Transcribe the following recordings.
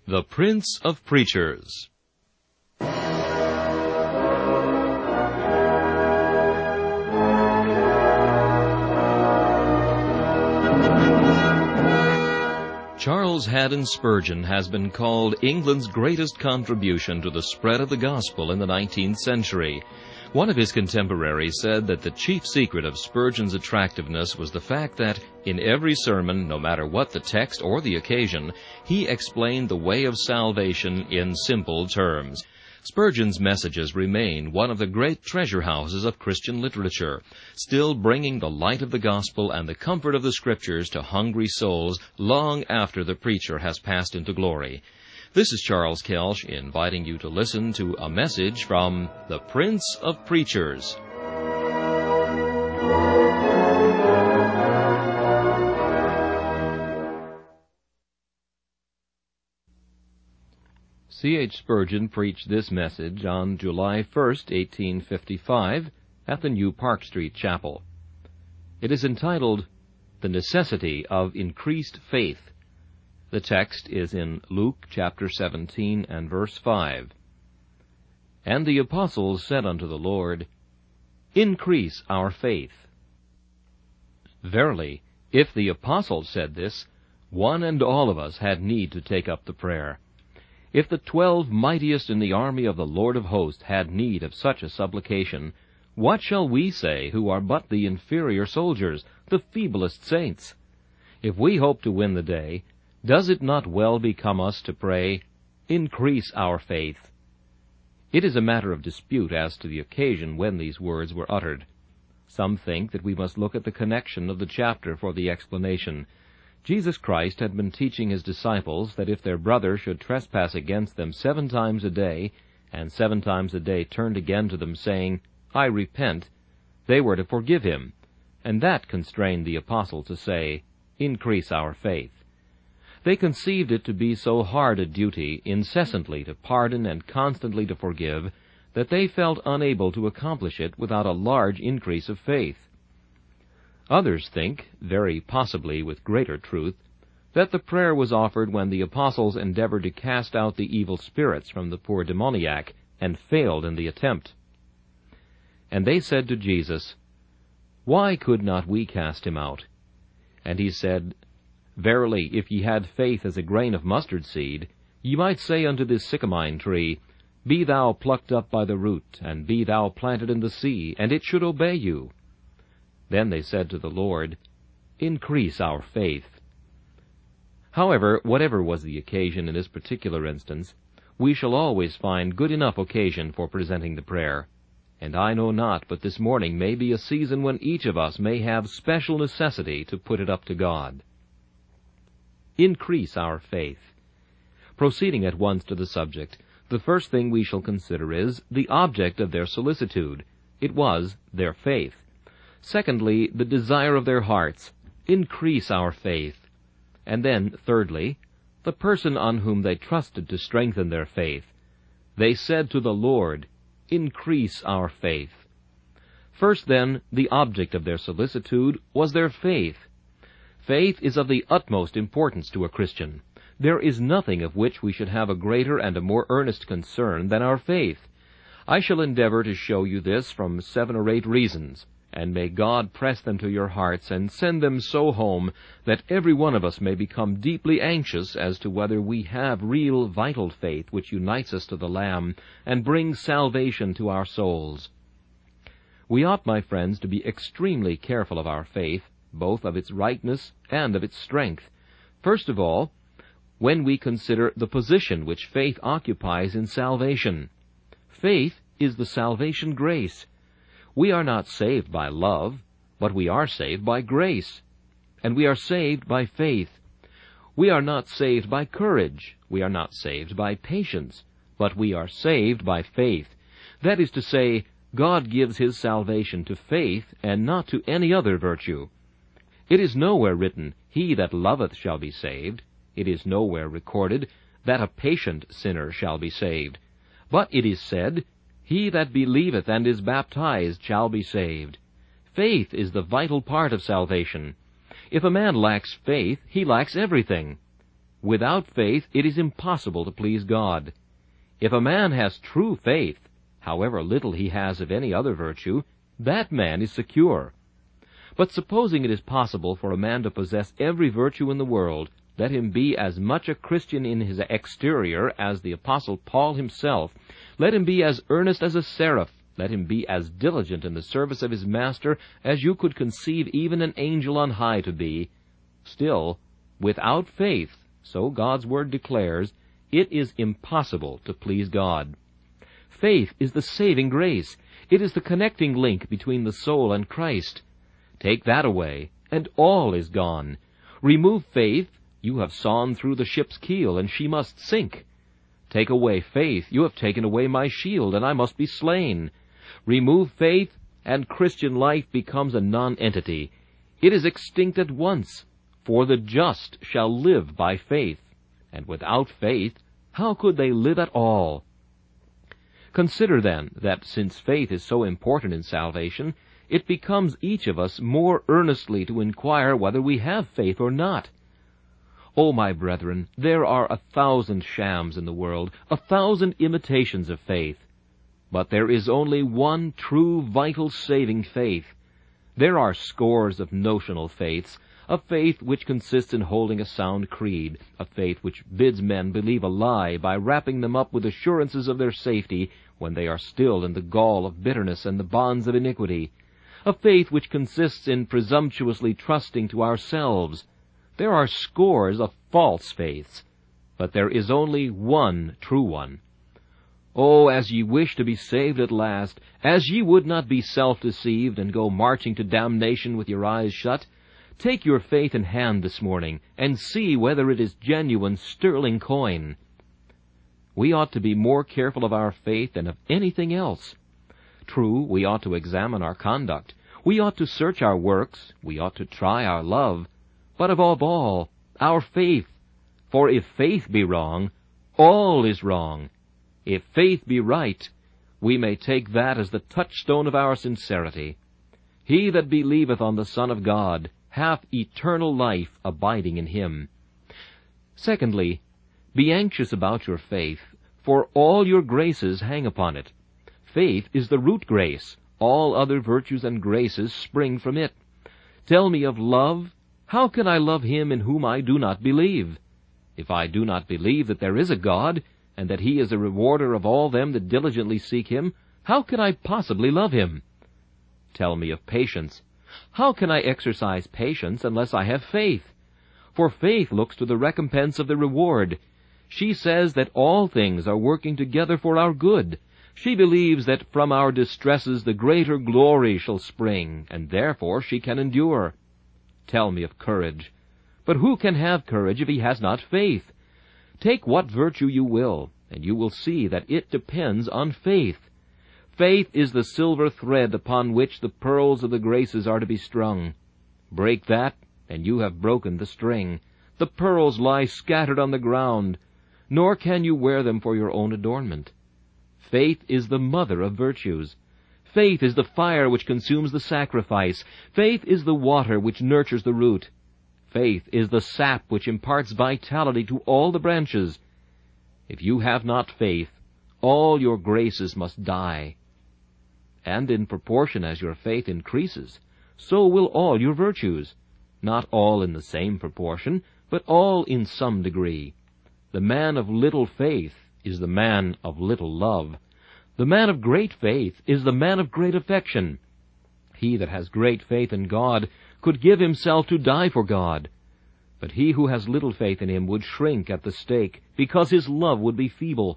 The Prince of Preachers. Charles Haddon Spurgeon has been called England's greatest contribution to the spread of the gospel in the 19th century. One of his contemporaries said that the chief secret of Spurgeon's attractiveness was the fact that, in every sermon, no matter what the text or the occasion, he explained the way of salvation in simple terms. Spurgeon's messages remain one of the great treasure houses of Christian literature, still bringing the light of the gospel and the comfort of the Scriptures to hungry souls long after the preacher has passed into glory. This is Charles Kelsch inviting you to listen to a message from the Prince of Preachers. C.H. Spurgeon preached this message on July 1st, 1855, at the New Park Street Chapel. It is entitled, The Necessity of Increased Faith. The text is in Luke chapter 17 and verse 5. And the apostles said unto the Lord, Increase our faith. Verily, if the apostles said this, one and all of us had need to take up the prayer. If the 12 mightiest in the army of the Lord of hosts had need of such a supplication, what shall we say who are but the inferior soldiers, the feeblest saints? If we hope to win the day, does it not well become us to pray, Increase our faith? It is a matter of dispute as to the occasion when these words were uttered. Some think that we must look at the connection of the chapter for the explanation. Jesus Christ had been teaching his disciples that if their brother should trespass against them 7 times a day, and 7 times a day turned again to them, saying, I repent, they were to forgive him, and that constrained the apostle to say, Increase our faith. They conceived it to be so hard a duty incessantly to pardon and constantly to forgive, that they felt unable to accomplish it without a large increase of faith. Others think, very possibly with greater truth, that the prayer was offered when the apostles endeavored to cast out the evil spirits from the poor demoniac, and failed in the attempt. And they said to Jesus, Why could not we cast him out? And he said, Verily, if ye had faith as a grain of mustard seed, ye might say unto this sycamine tree, Be thou plucked up by the root, and be thou planted in the sea, and it should obey you. Then they said to the Lord, Increase our faith. However, whatever was the occasion in this particular instance, we shall always find good enough occasion for presenting the prayer. And I know not but this morning may be a season when each of us may have special necessity to put it up to God. Increase our faith. Proceeding at once to the subject, the first thing we shall consider is the object of their solicitude. It was their faith. Secondly, the desire of their hearts, increase our faith. And then, thirdly, the person on whom they trusted to strengthen their faith. They said to the Lord, Increase our faith. First, then, the object of their solicitude was their faith. Faith is of the utmost importance to a Christian. There is nothing of which we should have a greater and a more earnest concern than our faith. I shall endeavor to show you this from 7 or 8 reasons. And may God press them to your hearts and send them so home that every one of us may become deeply anxious as to whether we have real vital faith which unites us to the Lamb and brings salvation to our souls. We ought, my friends, to be extremely careful of our faith, both of its rightness and of its strength. First of all, when we consider the position which faith occupies in salvation. Faith is the salvation grace. We are not saved by love, but we are saved by grace. And we are saved by faith. We are not saved by courage. We are not saved by patience. But we are saved by faith. That is to say, God gives his salvation to faith and not to any other virtue. It is nowhere written, He that loveth shall be saved. It is nowhere recorded that a patient sinner shall be saved. But it is said, He that believeth and is baptized shall be saved. Faith is the vital part of salvation. If a man lacks faith, he lacks everything. Without faith it is impossible to please God. If a man has true faith, however little he has of any other virtue, that man is secure. But supposing it is possible for a man to possess every virtue in the world, let him be as much a Christian in his exterior as the Apostle Paul himself. Let him be as earnest as a seraph. Let him be as diligent in the service of his master as you could conceive even an angel on high to be. Still, without faith, so God's word declares, it is impossible to please God. Faith is the saving grace. It is the connecting link between the soul and Christ. Take that away, and all is gone. Remove faith, you have sawn through the ship's keel, and she must sink. Take away faith, you have taken away my shield, and I must be slain. Remove faith, and Christian life becomes a nonentity. It is extinct at once, for the just shall live by faith. And without faith, how could they live at all? Consider, then, that since faith is so important in salvation, it becomes each of us more earnestly to inquire whether we have faith or not. Oh, my brethren, there are 1,000 shams in the world, 1,000 imitations of faith. But there is only one true, vital, saving faith. There are scores of notional faiths, a faith which consists in holding a sound creed, a faith which bids men believe a lie by wrapping them up with assurances of their safety when they are still in the gall of bitterness and the bonds of iniquity, a faith which consists in presumptuously trusting to ourselves. There are scores of false faiths, but there is only one true one. Oh, as ye wish to be saved at last, as ye would not be self-deceived and go marching to damnation with your eyes shut, take your faith in hand this morning, and see whether it is genuine sterling coin. We ought to be more careful of our faith than of anything else. True, we ought to examine our conduct. We ought to search our works. We ought to try our love. But above all, our faith. For if faith be wrong, all is wrong. If faith be right, we may take that as the touchstone of our sincerity. He that believeth on the Son of God hath eternal life abiding in him. Secondly, be anxious about your faith, for all your graces hang upon it. Faith is the root grace. All other virtues and graces spring from it. Tell me of love. How can I love him in whom I do not believe? If I do not believe that there is a God, and that he is a rewarder of all them that diligently seek him, how can I possibly love him? Tell me of patience. How can I exercise patience unless I have faith? For faith looks to the recompense of the reward. She says that all things are working together for our good. She believes that from our distresses the greater glory shall spring, and therefore she can endure. Tell me of courage. But who can have courage if he has not faith? Take what virtue you will, and you will see that it depends on faith. Faith is the silver thread upon which the pearls of the graces are to be strung. Break that, and you have broken the string. The pearls lie scattered on the ground, nor can you wear them for your own adornment. Faith is the mother of virtues. Faith is the fire which consumes the sacrifice. Faith is the water which nurtures the root. Faith is the sap which imparts vitality to all the branches. If you have not faith, all your graces must die. And in proportion as your faith increases, so will all your virtues, not all in the same proportion, but all in some degree. The man of little faith is the man of little love. The man of great faith is the man of great affection. He that has great faith in God could give himself to die for God. But he who has little faith in him would shrink at the stake, because his love would be feeble.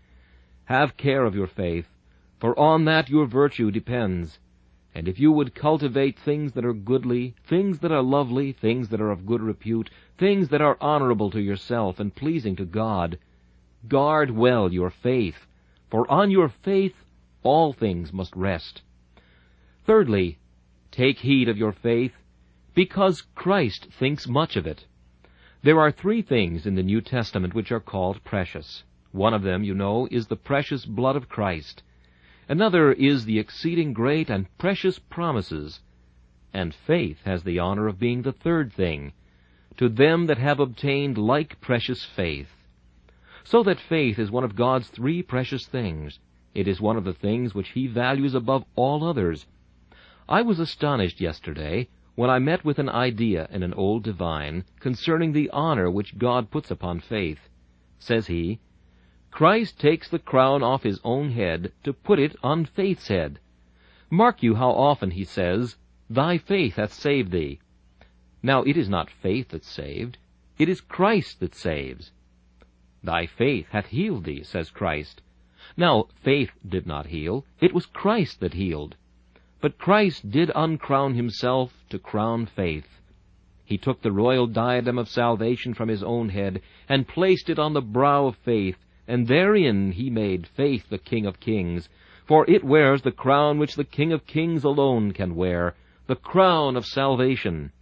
Have care of your faith, for on that your virtue depends. And if you would cultivate things that are goodly, things that are lovely, things that are of good repute, things that are honorable to yourself and pleasing to God, guard well your faith, for on your faith all things must rest. Thirdly, take heed of your faith, because Christ thinks much of it. There are 3 things in the New Testament which are called precious. One of them, you know, is the precious blood of Christ. Another is the exceeding great and precious promises. And faith has the honor of being the 3rd thing. to them that have obtained like precious faith. So that faith is one of God's 3 precious things. It is one of the things which he values above all others. I was astonished yesterday when I met with an idea in an old divine concerning the honor which God puts upon faith. Says he, Christ takes the crown off his own head to put it on faith's head. Mark you how often he says, Thy faith hath saved thee. Now it is not faith that saved, it is Christ that saves. Thy faith hath healed thee, says Christ. Now faith did not heal, it was Christ that healed. But Christ did uncrown himself to crown faith. He took the royal diadem of salvation from his own head, and placed it on the brow of faith, and therein he made faith the King of kings. For it wears the crown which the King of kings alone can wear, the crown of salvation.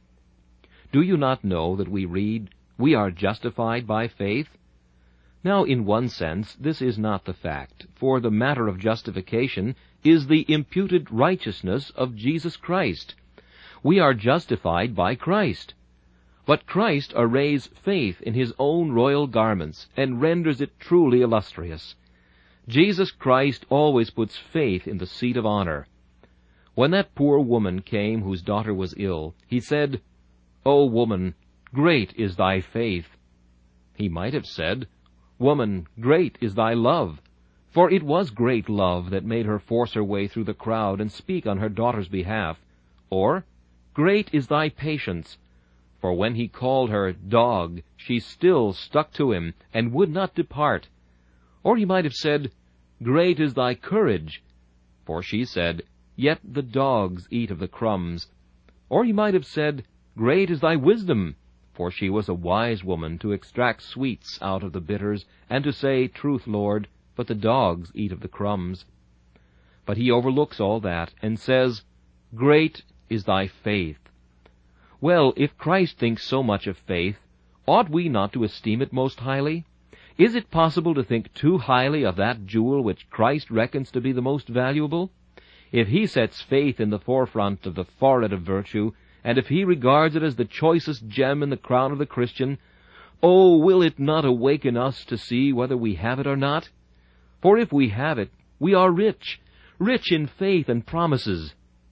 Do you not know that we read, We are justified by faith? Now, in one sense, this is not the fact, for the matter of justification is the imputed righteousness of Jesus Christ. We are justified by Christ. But Christ arrays faith in his own royal garments, and renders it truly illustrious. Jesus Christ always puts faith in the seat of honor. When that poor woman came whose daughter was ill, he said, O woman, great is thy faith. He might have said, Woman, great is thy love. For it was great love that made her force her way through the crowd and speak on her daughter's behalf. Or, Great is thy patience. For when he called her dog, she still stuck to him and would not depart. Or he might have said, Great is thy courage. For she said, Yet the dogs eat of the crumbs. Or he might have said, Great is thy wisdom. For she was a wise woman to extract sweets out of the bitters, and to say, Truth, Lord, but the dogs eat of the crumbs. But he overlooks all that, and says, Great is thy faith. Well, if Christ thinks so much of faith, ought we not to esteem it most highly? Is it possible to think too highly of that jewel which Christ reckons to be the most valuable? If he sets faith in the forefront of the forehead of virtue, and if he regards it as the choicest gem in the crown of the Christian, oh, will it not awaken us to see whether we have it or not? For if we have it, we are rich, rich in faith and promises.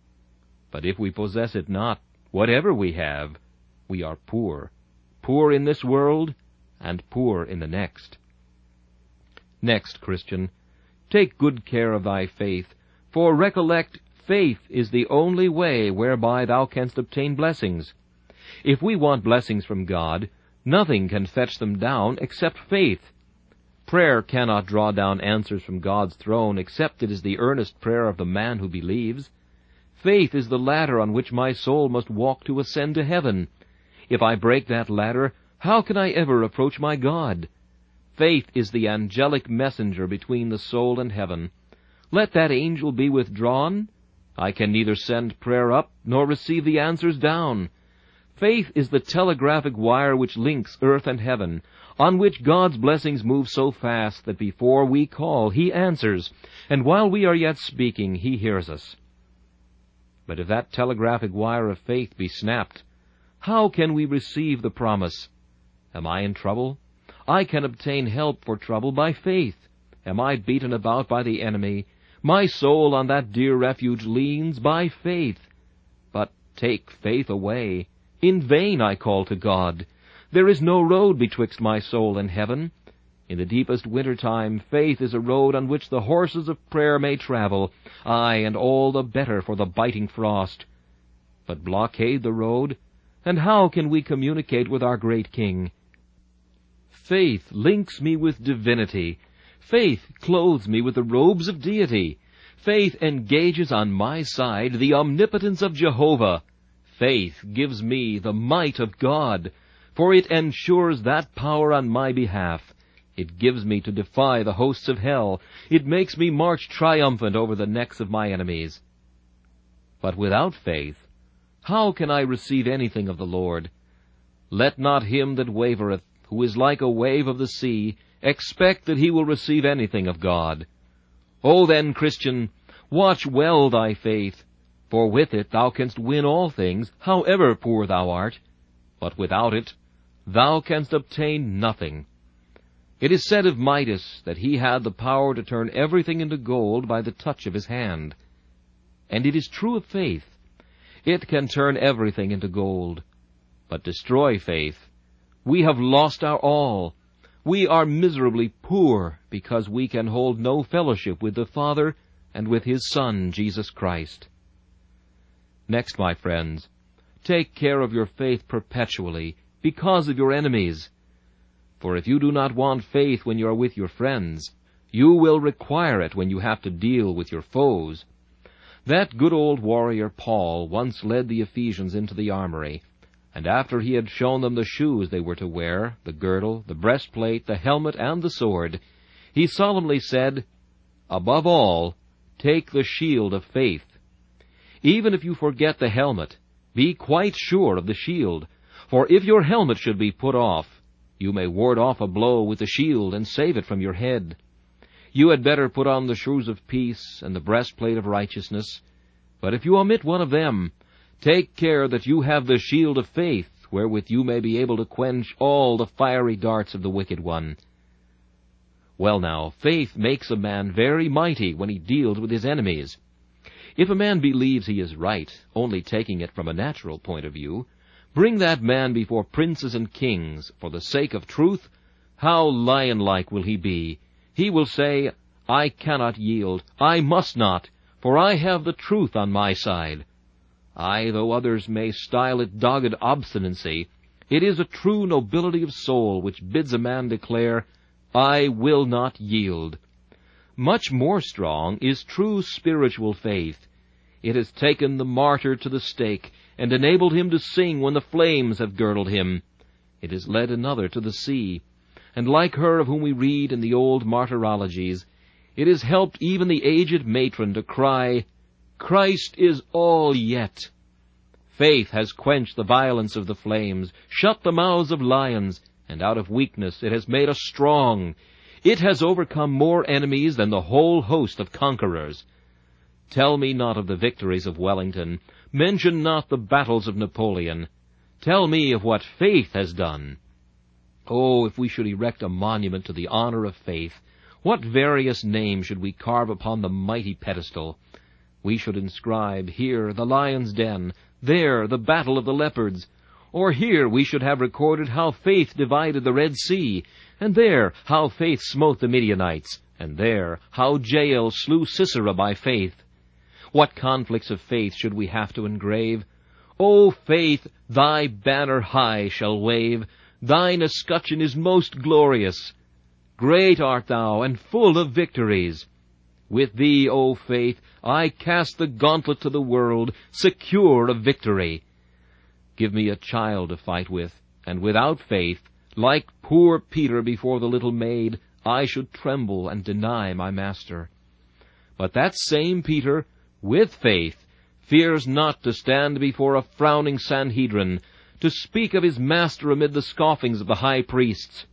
But if we possess it not, whatever we have, we are poor, poor in this world and poor in the next. Next, Christian, take good care of thy faith, for recollect, faith is the only way whereby thou canst obtain blessings. If we want blessings from God, nothing can fetch them down except faith. Prayer cannot draw down answers from God's throne except it is the earnest prayer of the man who believes. Faith is the ladder on which my soul must walk to ascend to heaven. If I break that ladder, how can I ever approach my God? Faith is the angelic messenger between the soul and heaven. Let that angel be withdrawn, I can neither send prayer up nor receive the answers down. Faith is the telegraphic wire which links earth and heaven, on which God's blessings move so fast that before we call, he answers, and while we are yet speaking, he hears us. But if that telegraphic wire of faith be snapped, how can we receive the promise? Am I in trouble? I can obtain help for trouble by faith. Am I beaten about by the enemy? My soul on that dear refuge leans by faith. But take faith away. In vain I call to God. There is no road betwixt my soul and heaven. In the deepest winter time, faith is a road on which the horses of prayer may travel, aye, and all the better for the biting frost. But blockade the road, and how can we communicate with our great King? Faith links me with divinity. Faith clothes me with the robes of deity. Faith engages on my side the omnipotence of Jehovah. Faith gives me the might of God, for it ensures that power on my behalf. It gives me to defy the hosts of hell. It makes me march triumphant over the necks of my enemies. But without faith, how can I receive anything of the Lord? Let not him that wavereth, who is like a wave of the sea, expect that he will receive anything of God. O then, Christian, watch well thy faith, for with it thou canst win all things, however poor thou art. but without it thou canst obtain nothing. It is said of Midas that he had the power to turn everything into gold by the touch of his hand. And it is true of faith. It can turn everything into gold, but destroy faith. We have lost our all. We are miserably poor because we can hold no fellowship with the Father and with His Son, Jesus Christ. Next, my friends, take care of your faith perpetually because of your enemies. For if you do not want faith when you are with your friends, you will require it when you have to deal with your foes. That good old warrior Paul once led the Ephesians into the armory, and after he had shown them the shoes they were to wear, the girdle, the breastplate, the helmet, and the sword, he solemnly said, "Above all, take the shield of faith." Even if you forget the helmet, be quite sure of the shield, for if your helmet should be put off, you may ward off a blow with the shield and save it from your head. You had better put on the shoes of peace and the breastplate of righteousness. But if you omit one of them, take care that you have the shield of faith, wherewith you may be able to quench all the fiery darts of the wicked one. Well now, faith makes a man very mighty when he deals with his enemies. If a man believes he is right, only taking it from a natural point of view, bring that man before princes and kings, for the sake of truth, how lion-like will he be! He will say, "I cannot yield, I must not, for I have the truth on my side." Aye, though others may style it dogged obstinacy, it is a true nobility of soul which bids a man declare, "I will not yield." Much more strong is true spiritual faith. It has taken the martyr to the stake, and enabled him to sing when the flames have girdled him. It has led another to the sea, and like her of whom we read in the old martyrologies, it has helped even the aged matron to cry, "Christ is all yet." Faith has quenched the violence of the flames, shut the mouths of lions, and out of weakness it has made us strong. It has overcome more enemies than the whole host of conquerors. Tell me not of the victories of Wellington. Mention not the battles of Napoleon. Tell me of what faith has done. Oh, if we should erect a monument to the honor of faith, what various names should we carve upon the mighty pedestal! We should inscribe, here the lion's den, there the battle of the leopards. Or here we should have recorded how faith divided the Red Sea, and there how faith smote the Midianites, and there how Jael slew Sisera by faith. What conflicts of faith should we have to engrave! O faith, thy banner high shall wave, thine escutcheon is most glorious. Great art thou, and full of victories. With thee, O faith, I cast the gauntlet to the world, secure of victory. Give me a child to fight with, and without faith, like poor Peter before the little maid, I should tremble and deny my master. But that same Peter, with faith, fears not to stand before a frowning Sanhedrin, to speak of his master amid the scoffings of the high priests.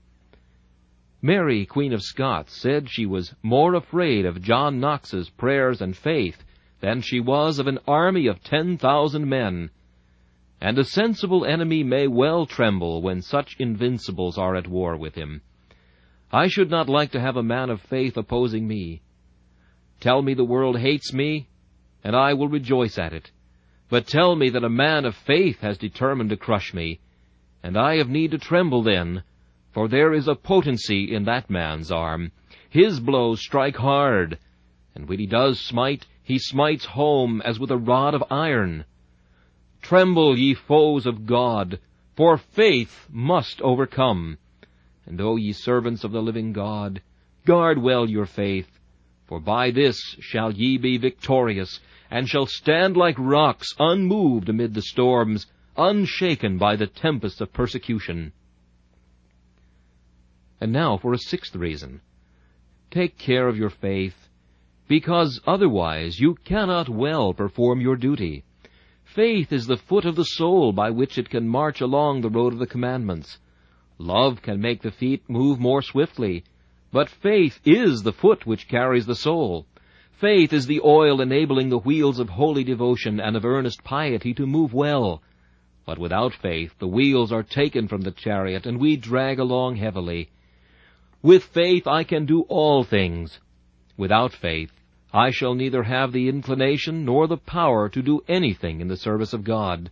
Mary, Queen of Scots, said she was more afraid of John Knox's prayers and faith than she was of an army of 10,000 men. And a sensible enemy may well tremble when such invincibles are at war with him. I should not like to have a man of faith opposing me. Tell me the world hates me, and I will rejoice at it. But tell me that a man of faith has determined to crush me, and I have need to tremble then, for there is a potency in that man's arm. His blows strike hard, and when he does smite, he smites home as with a rod of iron. Tremble, ye foes of God, for faith must overcome. And O ye servants of the living God, guard well your faith, for by this shall ye be victorious, and shall stand like rocks, unmoved amid the storms, unshaken by the tempests of persecution. And now for a sixth reason. Take care of your faith, because otherwise you cannot well perform your duty. Faith is the foot of the soul by which it can march along the road of the commandments. Love can make the feet move more swiftly, but faith is the foot which carries the soul. Faith is the oil enabling the wheels of holy devotion and of earnest piety to move well. But without faith the wheels are taken from the chariot, and we drag along heavily. With faith I can do all things. Without faith I shall neither have the inclination nor the power to do anything in the service of God.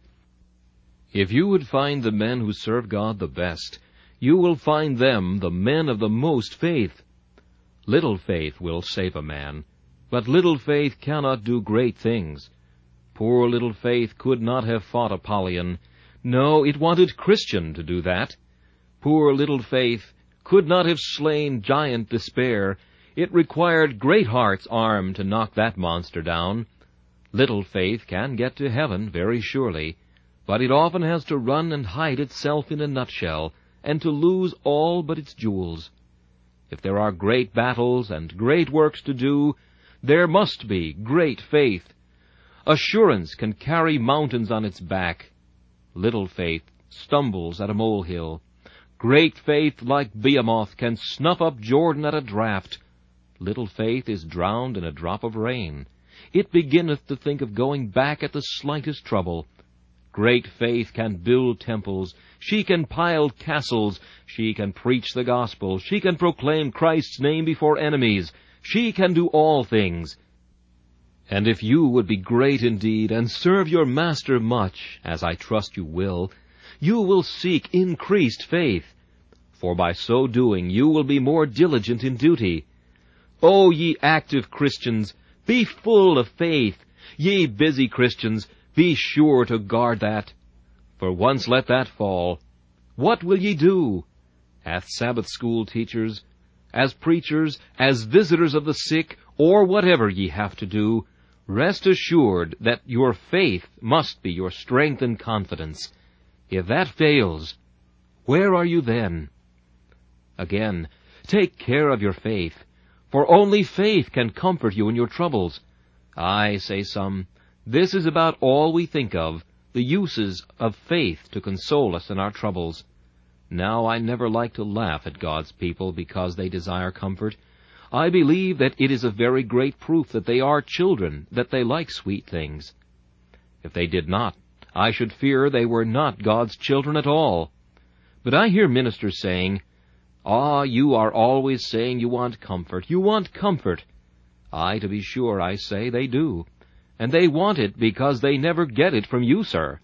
If you would find the men who serve God the best, you will find them the men of the most faith. Little faith will save a man, but little faith cannot do great things. Poor little faith could not have fought Apollyon. No, it wanted Christian to do that. Poor little faith could not have slain giant Despair. It required great heart's arm to knock that monster down. Little faith can get to heaven very surely, but it often has to run and hide itself in a nutshell, and to lose all but its jewels. If there are great battles and great works to do, there must be great faith. Assurance can carry mountains on its back. Little faith stumbles at a molehill. Great faith, like Behemoth, can snuff up Jordan at a draught. Little faith is drowned in a drop of rain. It beginneth to think of going back at the slightest trouble. Great faith can build temples. She can pile castles. She can preach the gospel. She can proclaim Christ's name before enemies. She can do all things. And if you would be great indeed, and serve your Master much, as I trust you will seek increased faith, for by so doing you will be more diligent in duty. O ye active Christians, be full of faith. Ye busy Christians, be sure to guard that. For once let that fall, what will ye do? As Sabbath school teachers, as preachers, as visitors of the sick, or whatever ye have to do, rest assured that your faith must be your strength and confidence. If that fails, where are you then? Again, take care of your faith, for only faith can comfort you in your troubles. Aye, say some, this is about all we think of, the uses of faith to console us in our troubles. Now, I never like to laugh at God's people because they desire comfort. I believe that it is a very great proof that they are children, that they like sweet things. If they did not, I should fear they were not God's children at all. But I hear ministers saying, you are always saying you want comfort. You want comfort. Aye, to be sure, I say they do. And they want it because they never get it from you, sir.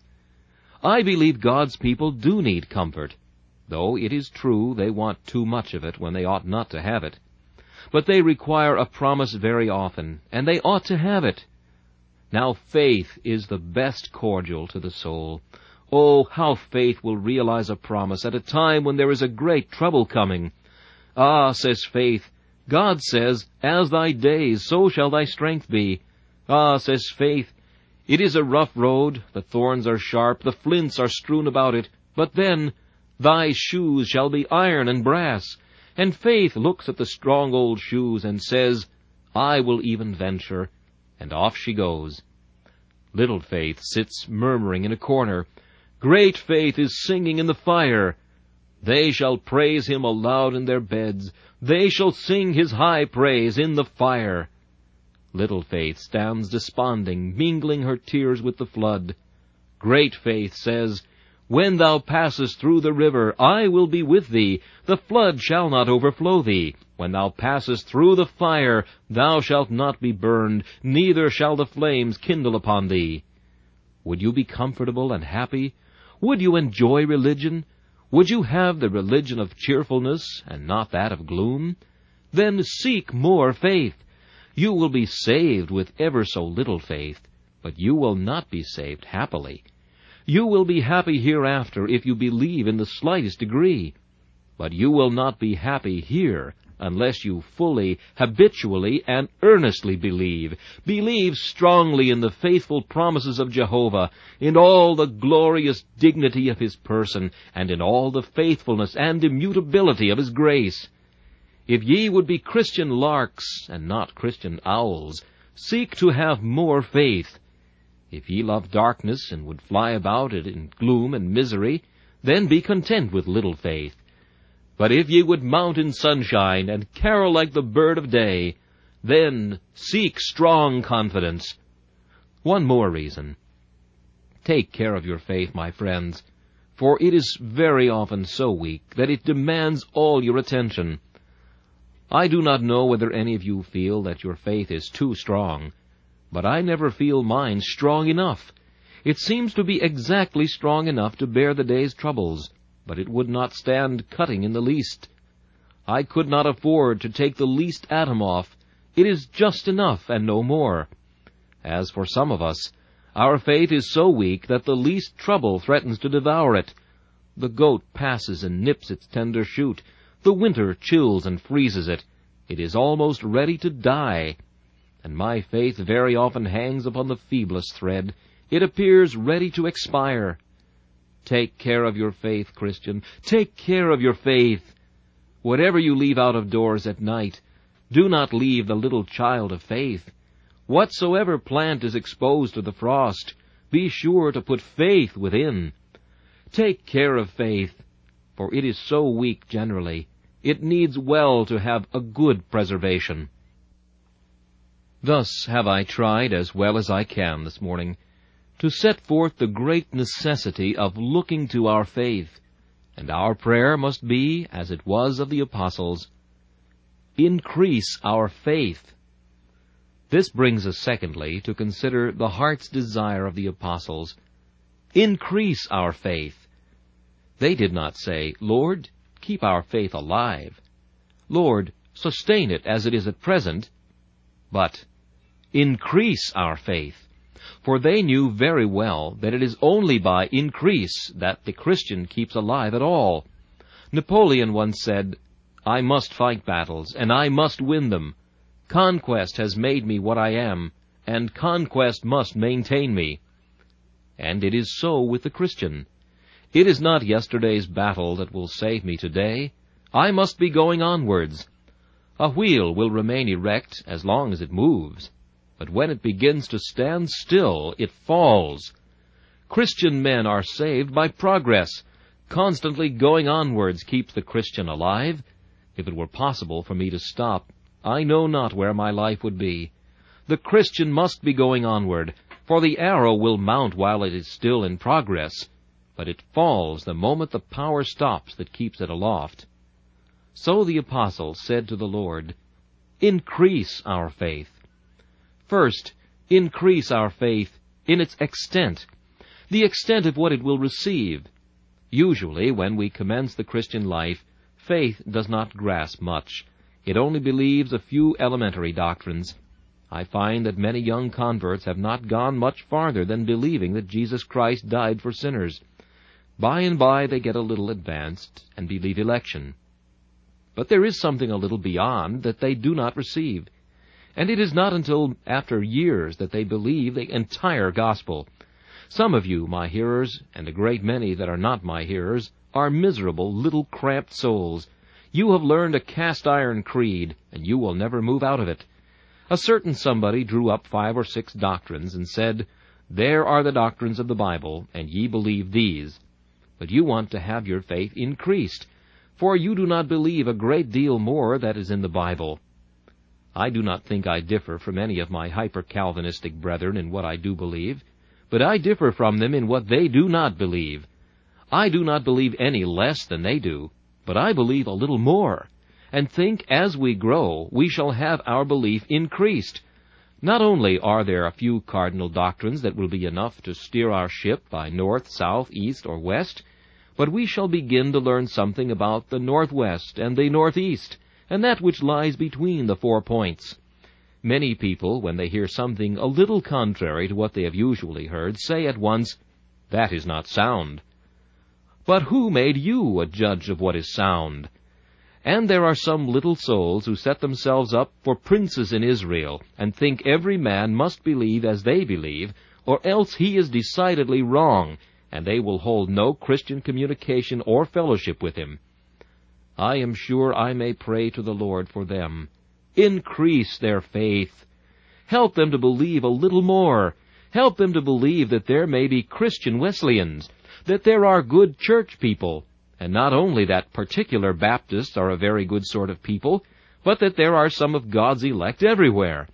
I believe God's people do need comfort, though it is true they want too much of it when they ought not to have it. But they require a promise very often, and they ought to have it. Now faith is the best cordial to the soul. Oh, how faith will realize a promise at a time when there is a great trouble coming. Ah, says faith, God says, as thy days, so shall thy strength be. Ah, says faith, it is a rough road, the thorns are sharp, the flints are strewn about it, but then thy shoes shall be iron and brass. And faith looks at the strong old shoes and says, I will even venture, and off she goes. Little faith sits murmuring in a corner. Great faith is singing in the fire. They shall praise him aloud in their beds. They shall sing his high praise in the fire. Little faith stands desponding, mingling her tears with the flood. Great faith says, when thou passest through the river, I will be with thee. The flood shall not overflow thee. When thou passest through the fire, thou shalt not be burned, neither shall the flames kindle upon thee. Would you be comfortable and happy? Would you enjoy religion? Would you have the religion of cheerfulness, and not that of gloom? Then seek more faith. You will be saved with ever so little faith, but you will not be saved happily. You will be happy hereafter if you believe in the slightest degree, but you will not be happy here unless you fully, habitually, and earnestly believe. Believe strongly in the faithful promises of Jehovah, in all the glorious dignity of his person, and in all the faithfulness and immutability of his grace. If ye would be Christian larks, and not Christian owls, seek to have more faith. If ye love darkness, and would fly about it in gloom and misery, then be content with little faith. But if ye would mount in sunshine, and carol like the bird of day, then seek strong confidence. One more reason. Take care of your faith, my friends, for it is very often so weak that it demands all your attention. I do not know whether any of you feel that your faith is too strong, but I never feel mine strong enough. It seems to be exactly strong enough to bear the day's troubles, but it would not stand cutting in the least. I could not afford to take the least atom off. It is just enough and no more. As for some of us, our faith is so weak that the least trouble threatens to devour it. The goat passes and nips its tender shoot. The winter chills and freezes it. It is almost ready to die. And my faith very often hangs upon the feeblest thread. It appears ready to expire. Take care of your faith, Christian. Take care of your faith. Whatever you leave out of doors at night, do not leave the little child of faith. Whatsoever plant is exposed to the frost, be sure to put faith within. Take care of faith, for it is so weak generally. It needs well to have a good preservation. Thus have I tried as well as I can this morning to set forth the great necessity of looking to our faith, and our prayer must be, as it was of the apostles, increase our faith. This brings us, secondly, to consider the heart's desire of the apostles. Increase our faith. They did not say, Lord, keep our faith alive. Lord, sustain it as it is at present. But increase our faith. For they knew very well that it is only by increase that the Christian keeps alive at all. Napoleon once said, I must fight battles, and I must win them. Conquest has made me what I am, and conquest must maintain me. And it is so with the Christian. It is not yesterday's battle that will save me today. I must be going onwards. A wheel will remain erect as long as it moves, but when it begins to stand still, it falls. Christian men are saved by progress. Constantly going onwards keeps the Christian alive. If it were possible for me to stop, I know not where my life would be. The Christian must be going onward, for the arrow will mount while it is still in progress, but it falls the moment the power stops that keeps it aloft. So the apostles said to the Lord, Increase our faith. First, increase our faith in its extent, the extent of what it will receive. Usually, when we commence the Christian life, faith does not grasp much. It only believes a few elementary doctrines. I find that many young converts have not gone much farther than believing that Jesus Christ died for sinners. By and by they get a little advanced and believe election. But there is something a little beyond that they do not receive, and it is not until after years that they believe the entire gospel. Some of you, my hearers, and a great many that are not my hearers, are miserable little cramped souls. You have learned a cast-iron creed, and you will never move out of it. A certain somebody drew up 5 or 6 doctrines and said, There are the doctrines of the Bible, and ye believe these. But you want to have your faith increased, for you do not believe a great deal more that is in the Bible. I do not think I differ from any of my hyper-Calvinistic brethren in what I do believe, but I differ from them in what they do not believe. I do not believe any less than they do, but I believe a little more, and think as we grow we shall have our belief increased. Not only are there a few cardinal doctrines that will be enough to steer our ship by north, south, east, or west, but we shall begin to learn something about the northwest and the northeast, and that which lies between the 4 points. Many people, when they hear something a little contrary to what they have usually heard, say at once, That is not sound. But who made you a judge of what is sound? And there are some little souls who set themselves up for princes in Israel, and think every man must believe as they believe, or else he is decidedly wrong, and they will hold no Christian communication or fellowship with him. I am sure I may pray to the Lord for them. Increase their faith. Help them to believe a little more. Help them to believe that there may be Christian Wesleyans, that there are good church people, and not only that particular Baptists are a very good sort of people, but that there are some of God's elect everywhere.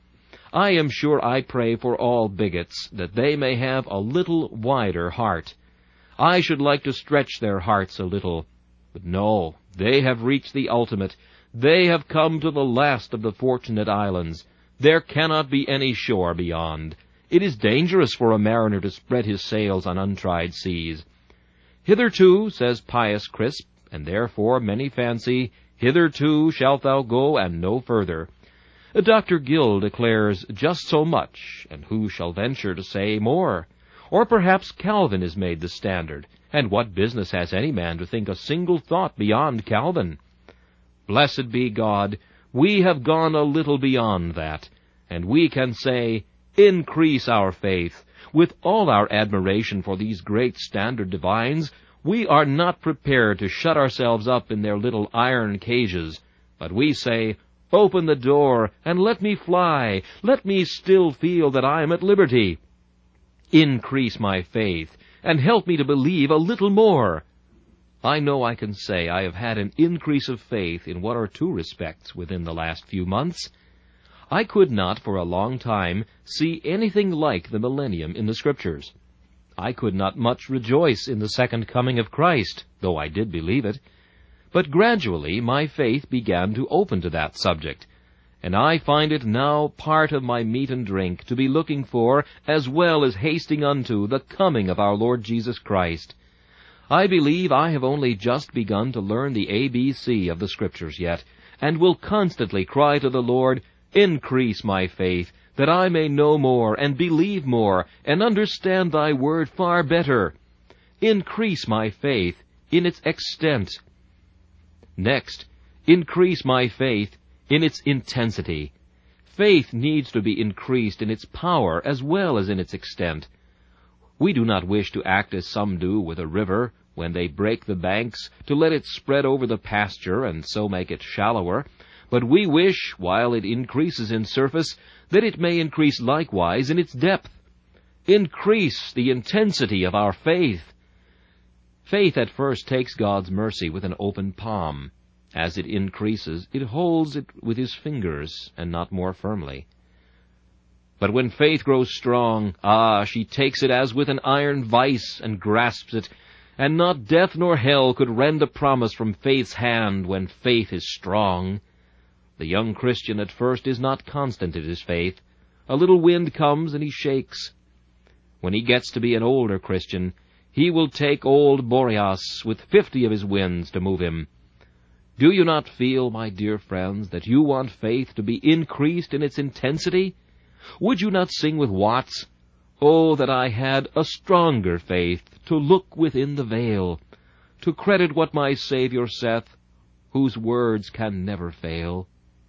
I am sure I pray for all bigots, that they may have a little wider heart. I should like to stretch their hearts a little. But no, they have reached the ultimate. They have come to the last of the Fortunate Islands. There cannot be any shore beyond. It is dangerous for a mariner to spread his sails on untried seas. Hitherto, says pious Crisp, and therefore many fancy, hitherto shalt thou go and no further. Dr. Gill declares just so much, and who shall venture to say more? Or perhaps Calvin is made the standard, and what business has any man to think a single thought beyond Calvin? Blessed be God, we have gone a little beyond that, and we can say, increase our faith. With all our admiration for these great standard divines, we are not prepared to shut ourselves up in their little iron cages, but we say, open the door, and let me fly. Let me still feel that I am at liberty. Increase my faith, and help me to believe a little more. I know I can say I have had an increase of faith in one or two respects within the last few months. I could not for a long time see anything like the millennium in the Scriptures. I could not much rejoice in the second coming of Christ, though I did believe it. But gradually my faith began to open to that subject, and I find it now part of my meat and drink to be looking for, as well as hasting unto, the coming of our Lord Jesus Christ. I believe I have only just begun to learn the ABC of the Scriptures yet, and will constantly cry to the Lord, increase my faith, that I may know more, and believe more, and understand thy word far better. Increase my faith in its extent. Next, increase my faith in its intensity. Faith needs to be increased in its power as well as in its extent. We do not wish to act as some do with a river, when they break the banks, to let it spread over the pasture and so make it shallower, but we wish, while it increases in surface, that it may increase likewise in its depth. Increase the intensity of our faith. Faith at first takes God's mercy with an open palm. As it increases, it holds it with his fingers, and not more firmly. But when faith grows strong, she takes it as with an iron vice, and grasps it, and not death nor hell could rend a promise from faith's hand when faith is strong. The young Christian at first is not constant in his faith. A little wind comes and he shakes. When he gets to be an older Christian, he will take old Boreas with 50 of his winds to move him. Do you not feel, my dear friends, that you want faith to be increased in its intensity? Would you not sing with Watts, "Oh, that I had a stronger faith to look within the veil, to credit what my Savior saith, whose words can never fail"?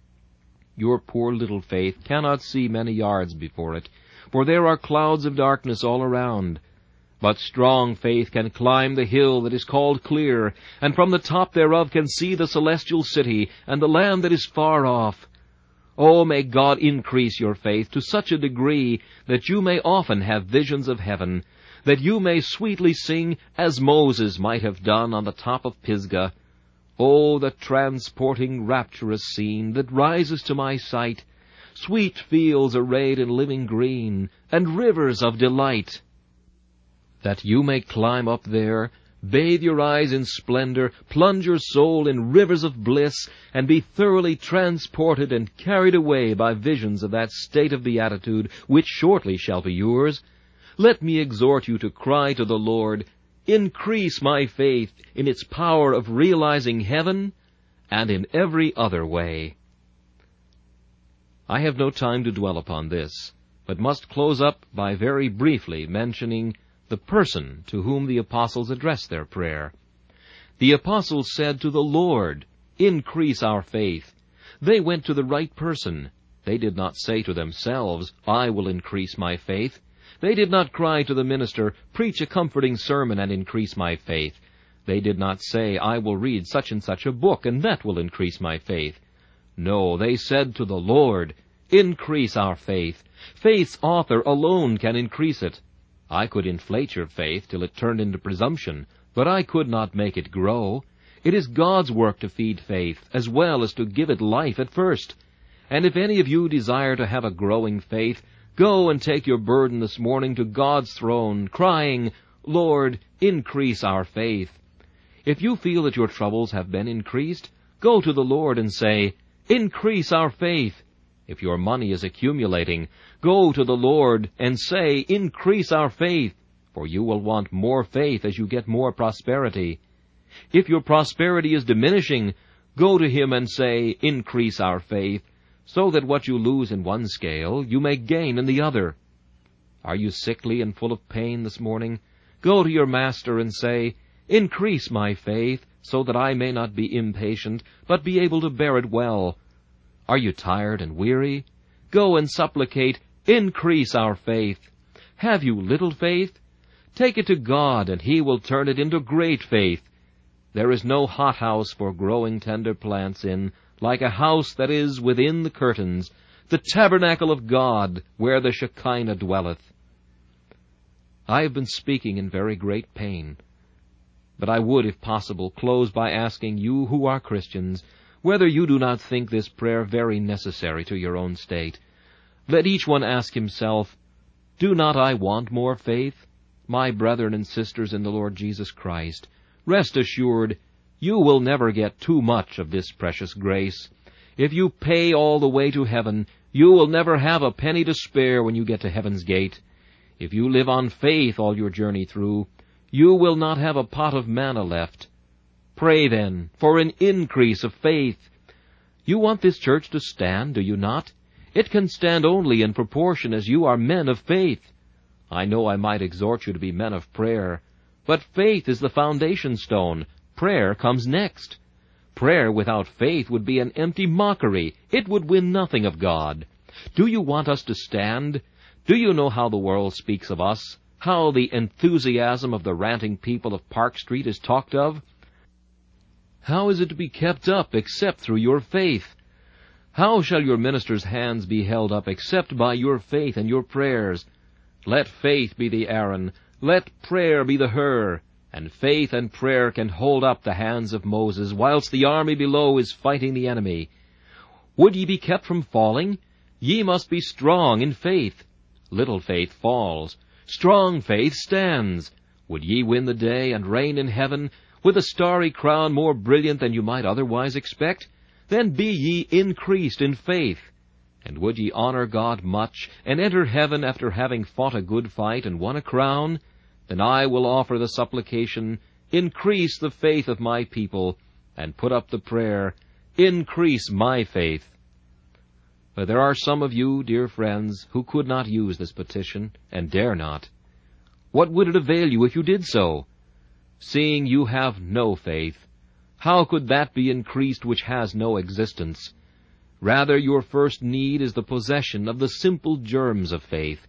Your poor little faith cannot see many yards before it, for there are clouds of darkness all around. But strong faith can climb the hill that is called Clear, and from the top thereof can see the celestial city and the land that is far off. Oh, may God increase your faith to such a degree that you may often have visions of heaven, that you may sweetly sing as Moses might have done on the top of Pisgah, "Oh, the transporting, rapturous scene that rises to my sight, sweet fields arrayed in living green, and rivers of delight." That you may climb up there, bathe your eyes in splendor, plunge your soul in rivers of bliss, and be thoroughly transported and carried away by visions of that state of beatitude which shortly shall be yours, let me exhort you to cry to the Lord, "Increase my faith in its power of realizing heaven, and in every other way." I have no time to dwell upon this, but must close up by very briefly mentioning the person to whom the apostles addressed their prayer. The apostles said to the Lord, "Increase our faith." They went to the right person. They did not say to themselves, "I will increase my faith." They did not cry to the minister, "Preach a comforting sermon and increase my faith." They did not say, "I will read such and such a book, and that will increase my faith." No, they said to the Lord, "Increase our faith." Faith's author alone can increase it. I could inflate your faith till it turned into presumption, but I could not make it grow. It is God's work to feed faith, as well as to give it life at first. And if any of you desire to have a growing faith, go and take your burden this morning to God's throne, crying, Lord, increase our faith. If you feel that your troubles have been increased, go to the Lord and say, Increase our faith. If your money is accumulating, go to the Lord and say, Increase our faith, for you will want more faith as you get more prosperity. If your prosperity is diminishing, go to Him and say, Increase our faith, so that what you lose in one scale, you may gain in the other. Are you sickly and full of pain this morning? Go to your Master and say, Increase my faith, so that I may not be impatient, but be able to bear it well. Are you tired and weary? Go and supplicate, Increase our faith. Have you little faith? Take it to God, and He will turn it into great faith. There is no hothouse for growing tender plants in, like a house that is within the curtains, the tabernacle of God, where the Shekinah dwelleth. I have been speaking in very great pain, but I would, if possible, close by asking you who are Christians, whether you do not think this prayer very necessary to your own state. Let each one ask himself, Do not I want more faith? My brethren and sisters in the Lord Jesus Christ, rest assured, you will never get too much of this precious grace. If you pay all the way to heaven, you will never have a penny to spare when you get to heaven's gate. If you live on faith all your journey through, you will not have a pot of manna left. Pray, then, for an increase of faith. You want this church to stand, do you not? It can stand only in proportion as you are men of faith. I know I might exhort you to be men of prayer, but faith is the foundation stone. Prayer comes next. Prayer without faith would be an empty mockery. It would win nothing of God. Do you want us to stand? Do you know how the world speaks of us? How the enthusiasm of the ranting people of Park Street is talked of? How is it to be kept up except through your faith? How shall your ministers' hands be held up except by your faith and your prayers? Let faith be the Aaron, let prayer be the Hur, and faith and prayer can hold up the hands of Moses, whilst the army below is fighting the enemy. Would ye be kept from falling? Ye must be strong in faith. Little faith falls. Strong faith stands. Would ye win the day and reign in heaven, with a starry crown more brilliant than you might otherwise expect? Then be ye increased in faith. And would ye honor God much, and enter heaven after having fought a good fight and won a crown? Then I will offer the supplication, Increase the faith of my people, and put up the prayer, Increase my faith. But there are some of you, dear friends, who could not use this petition, and dare not. What would it avail you if you did so? Seeing you have no faith, how could that be increased which has no existence? Rather, your first need is the possession of the simple germs of faith.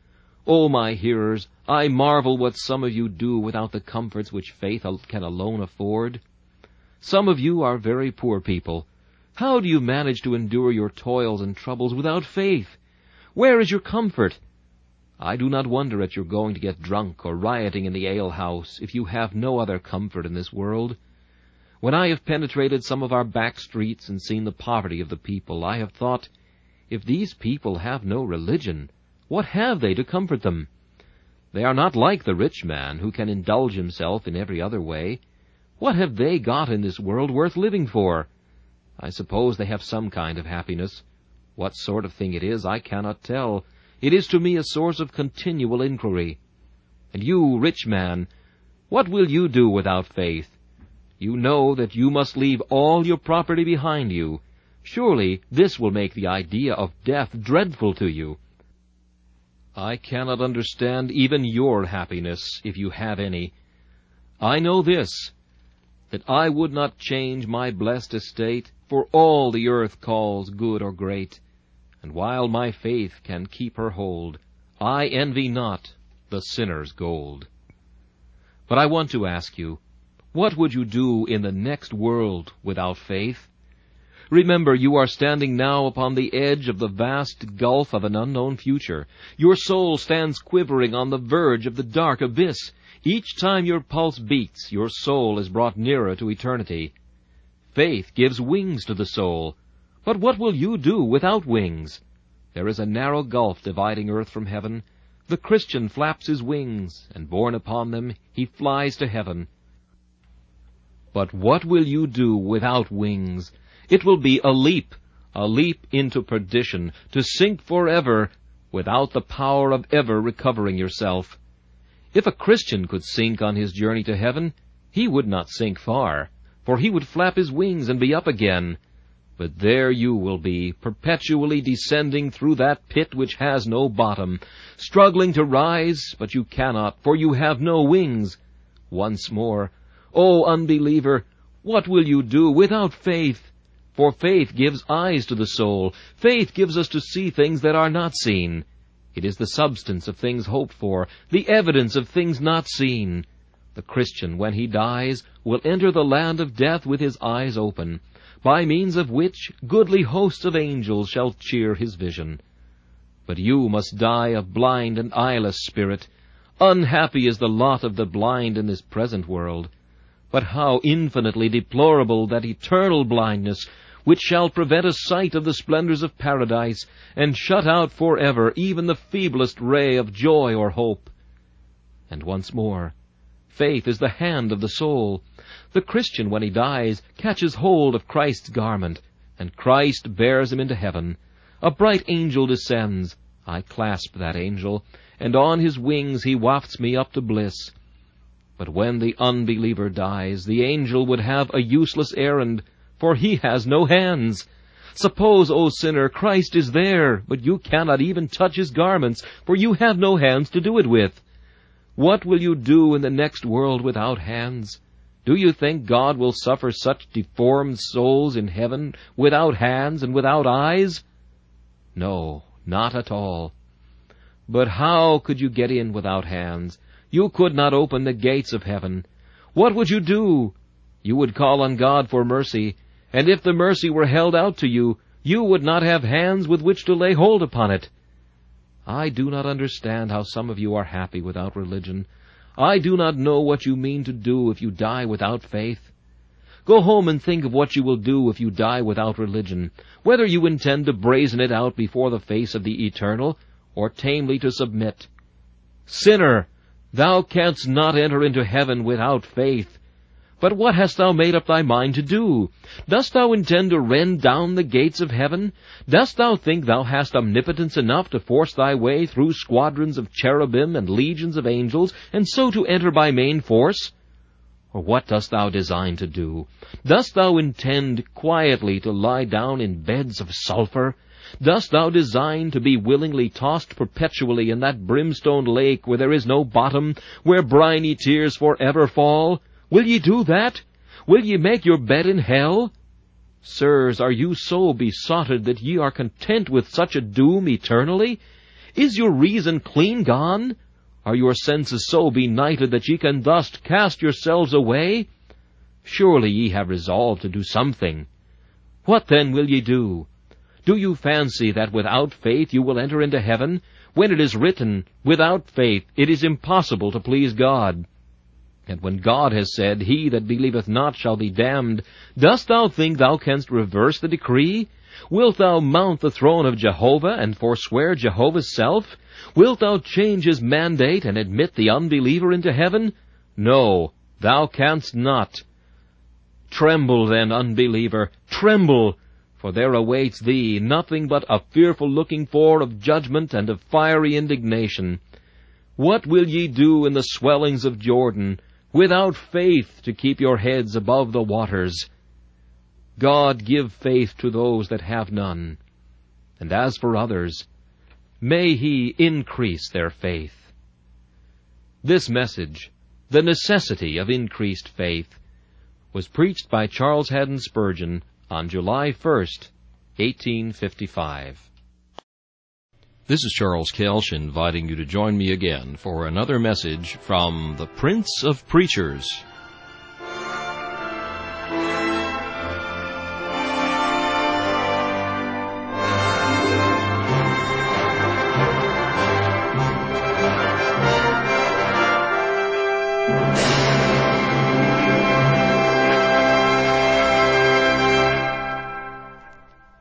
O my hearers, I marvel what some of you do without the comforts which faith can alone afford. Some of you are very poor people. How do you manage to endure your toils and troubles without faith? Where is your comfort? I do not wonder at your going to get drunk or rioting in the alehouse if you have no other comfort in this world. When I have penetrated some of our back streets and seen the poverty of the people, I have thought, if these people have no religion, what have they to comfort them? They are not like the rich man who can indulge himself in every other way. What have they got in this world worth living for? I suppose they have some kind of happiness. What sort of thing it is, I cannot tell. It is to me a source of continual inquiry. And you, rich man, what will you do without faith? You know that you must leave all your property behind you. Surely this will make the idea of death dreadful to you. I cannot understand even your happiness, if you have any. I know this, that I would not change my blessed estate for all the earth calls good or great. And while my faith can keep her hold, I envy not the sinner's gold. But I want to ask you, what would you do in the next world without faith? Remember, you are standing now upon the edge of the vast gulf of an unknown future. Your soul stands quivering on the verge of the dark abyss. Each time your pulse beats, your soul is brought nearer to eternity. Faith gives wings to the soul. But what will you do without wings? There is a narrow gulf dividing earth from heaven. The Christian flaps his wings, and borne upon them he flies to heaven. But what will you do without wings? It will be a leap into perdition, to sink forever, without the power of ever recovering yourself. If a Christian could sink on his journey to heaven, he would not sink far, for he would flap his wings and be up again. But there you will be, perpetually descending through that pit which has no bottom, struggling to rise, but you cannot, for you have no wings. Once more, O unbeliever, what will you do without faith? For faith gives eyes to the soul. Faith gives us to see things that are not seen. It is the substance of things hoped for, the evidence of things not seen. The Christian, when he dies, will enter the land of death with his eyes open, by means of which goodly hosts of angels shall cheer his vision. But you must die a blind and eyeless spirit. Unhappy is the lot of the blind in this present world. But how infinitely deplorable that eternal blindness, which shall prevent a sight of the splendors of paradise, and shut out forever even the feeblest ray of joy or hope. And once more, faith is the hand of the soul. The Christian, when he dies, catches hold of Christ's garment, and Christ bears him into heaven. A bright angel descends. I clasp that angel, and on his wings he wafts me up to bliss. But when the unbeliever dies, the angel would have a useless errand, for he has no hands. Suppose, O sinner, Christ is there, but you cannot even touch his garments, for you have no hands to do it with. What will you do in the next world without hands? Do you think God will suffer such deformed souls in heaven, without hands and without eyes? No, not at all. But how could you get in without hands? You could not open the gates of heaven. What would you do? You would call on God for mercy, and if the mercy were held out to you, you would not have hands with which to lay hold upon it. I do not understand how some of you are happy without religion. I do not know what you mean to do if you die without faith. Go home and think of what you will do if you die without religion, whether you intend to brazen it out before the face of the Eternal, or tamely to submit. Sinner, thou canst not enter into heaven without faith. But what hast thou made up thy mind to do? Dost thou intend to rend down the gates of heaven? Dost thou think thou hast omnipotence enough to force thy way through squadrons of cherubim and legions of angels, and so to enter by main force? Or what dost thou design to do? Dost thou intend quietly to lie down in beds of sulphur? Dost thou design to be willingly tossed perpetually in that brimstone lake where there is no bottom, where briny tears forever fall? Will ye do that? Will ye make your bed in hell? Sirs, are you so besotted that ye are content with such a doom eternally? Is your reason clean gone? Are your senses so benighted that ye can thus cast yourselves away? Surely ye have resolved to do something. What then will ye do? Do you fancy that without faith you will enter into heaven, when it is written, without faith it is impossible to please God? And when God has said, He that believeth not shall be damned, dost thou think thou canst reverse the decree? Wilt thou mount the throne of Jehovah, and forswear Jehovah's self? Wilt thou change his mandate, and admit the unbeliever into heaven? No, thou canst not. Tremble then, unbeliever, tremble, for there awaits thee nothing but a fearful looking for of judgment and of fiery indignation. What will ye do in the swellings of Jordan, without faith to keep your heads above the waters? God give faith to those that have none. And as for others, may He increase their faith. This message, The Necessity of Increased Faith, was preached by Charles Haddon Spurgeon on July 1st, 1855. This is Charles Kelch inviting you to join me again for another message from the Prince of Preachers.